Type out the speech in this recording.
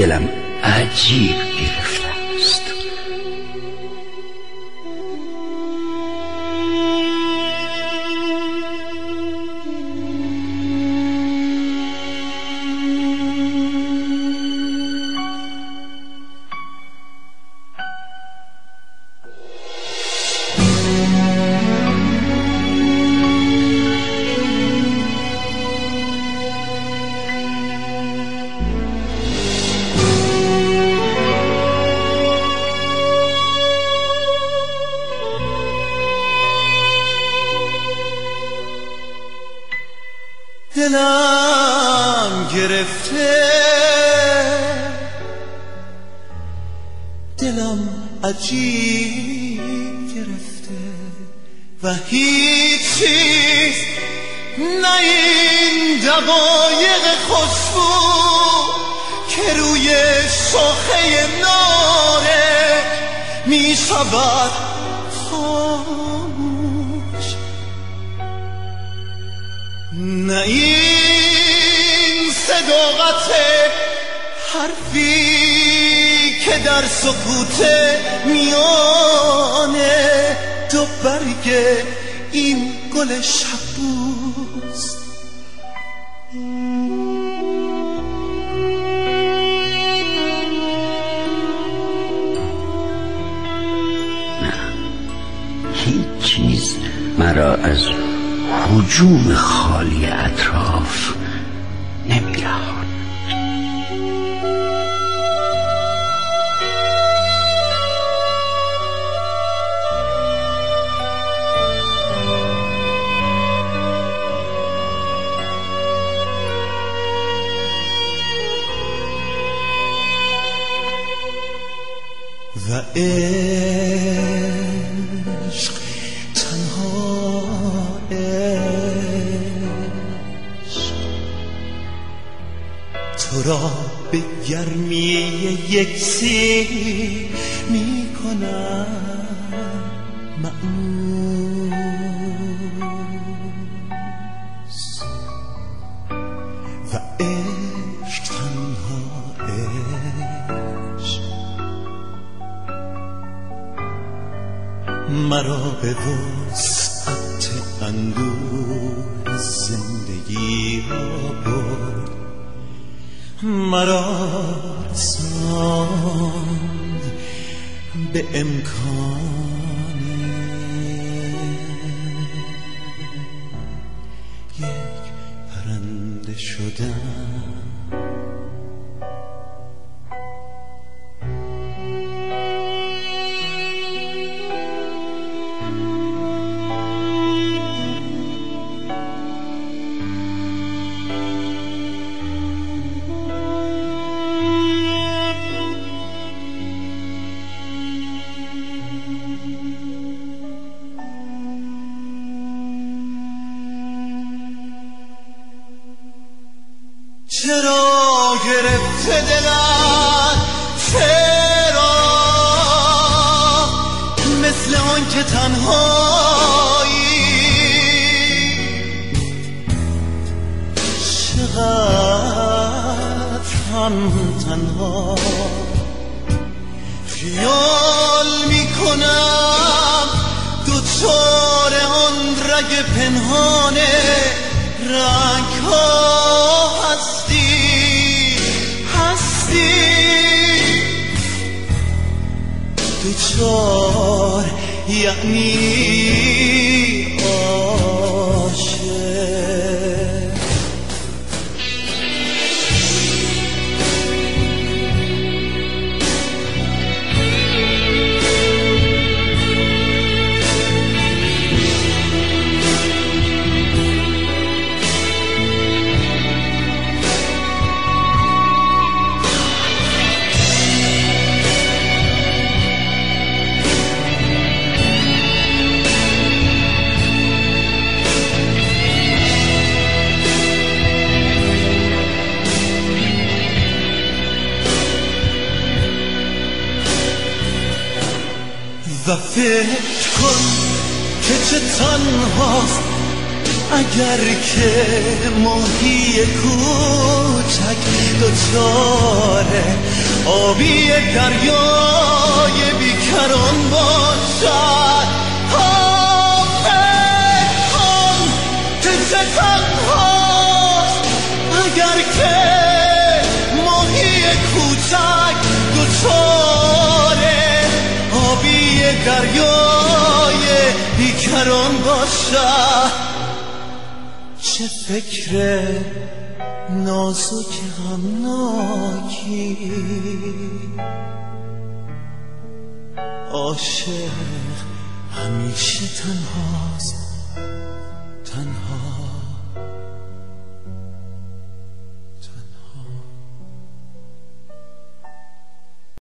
دلم عجیب گرفته است. دلم گرفته، دلم عجیب گرفته و هیچ چیز نه این دقایق خوشبو که روی شاخه ناره می شود خاموش، نه این صداقت حرفی که در سکوت میانه دو برگ این گل شبوست. نه، هیچ چیز مرا از هجوم خالی اطراف نمی‌رهاند. و عشق تنها عشق تو را به گرمی یکسیر می کنم مأموس، و عشق تنها عشق مرا به وسعت اندوه زندگی را برد، مرا رساند به امکان یک پرنده شدن. چرا گرفته دلت، چرا مثل آن که تنهایی، چقدر هم تنها خیال میکنم دوچار آن رگ پنهانه رنگ ها هستی دوچار یعنی عاشق. و فکر کن که چه تنهاست اگر که ماهی کوچک دوچاره آبی دریای بیکران باشد، فکر کن که چه تنهاست اگر که ماهی کوچک دوچاره آبی دریای بیکران باشد. چه فکر نازک غمناکی، عاشق همیشه تنها